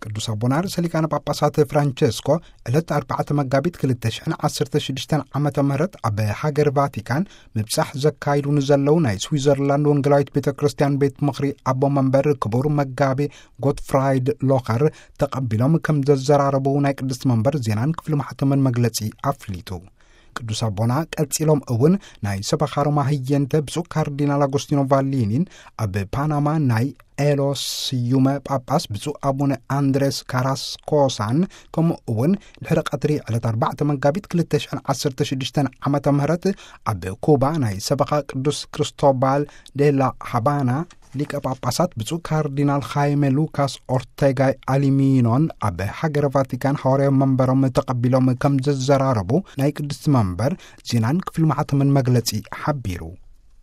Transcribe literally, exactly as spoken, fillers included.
ቅዱስ አቡነ ርዕሰ ጳጳሳት ፍራንቼስኮ ዕለት አርባዕተ መጋቢት ክልተ ሽሕን ዓሰርተ ሽዱሽተ ዓመተ ምህረት ኣብ ሃገር ቫቲካን ምብጻሕ ዘካይዱን ዘለው ናይ ስዊዘርላንድ ወንጌላዊት ቤተ ክርስቲያን ቤት ምኽሪ ኣቦ መንበር ክቡር መጋቤ ጎትፍራይድ ሎኸር ተቐቢሎም ከም ዘዘራረቡ ናይ ቅድስት መንበር ዜናን ክፍሊ ማሕተምን መግለጺ ኣፍሊጡ ቅዱስ አቡነ ቀጺሎም እውን ናይ ሰበኻሮ ማህየንተ ብፁዕ ካርዲናል አጎስቲኖ ቫሊኒን ኣብ ፓናማ ናይ ኤሎስ ዩመ ጳጳስ ብፁዕ አቡነ አንድሬስ ካራስኮሳን ከምኡ እውን ድሕሪ ቀትሪ ዕለት አርባዕተ መጋቢት ክልተ ሽሕን ዓሰርተ ሽዱሽተ ዓመተ ምህረት ኣብ ኩባ ናይ ሰበኻ ቅዱስ ክርስቶባል ዴላ ሃባና ሊቀ ጳጳሳት ብፁዕ ካርዲናል ኻይሜ ሉካስ ኦርቴጋይ አሊሚኖን ኣብ ሃገረ ቫቲካን ሐዋርያዊ መንበሮም ተቐቢሎም ከም ዘዘራረቡ ናይ ቅድስት መንበር ዜናን ክፍሊ ማሕተምን መግለጺ ሓቢሩ